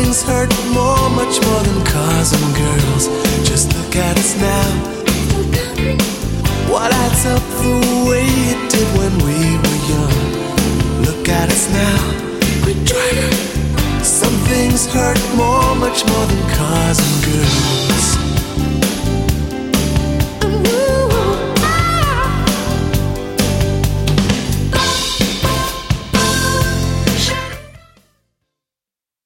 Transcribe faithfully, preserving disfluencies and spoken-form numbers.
things hurt more, much more than cars and girls. Just look at us now. What adds up the way it did when we were young? Look at us now. Quit driving. Some things hurt more, much more than cars and girls.